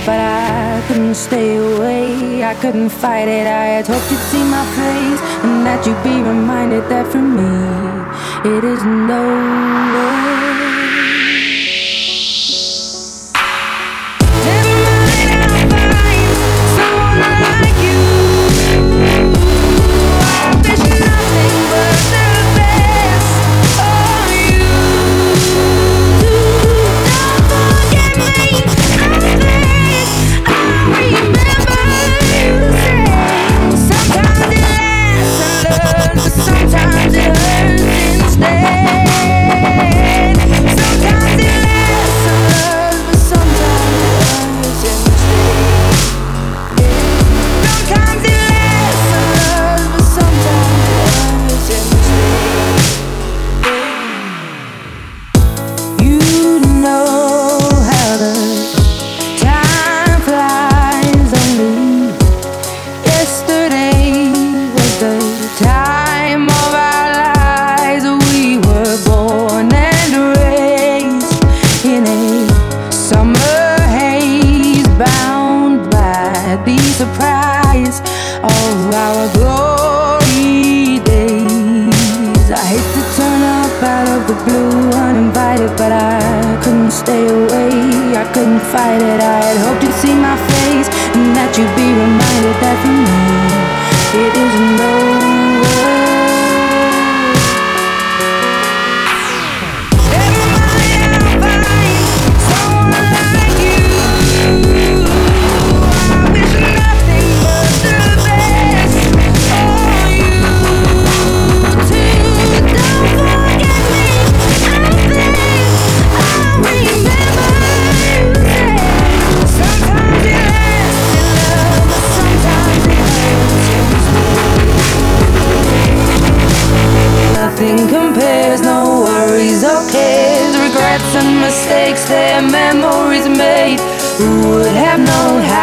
but I couldn't stay away. I couldn't fight it. I had hoped you'd see my face and that you'd be reminded that for me it isn't over. Surprise of our glory days. I hate to turn up out of the blue uninvited, but I couldn't stay away. I couldn't fight it. I had hoped you'd see my face and that you'd be reminded that for me it isn't over. Nothing compares, no worries or cares, regrets and mistakes, their memories made. Who would have known how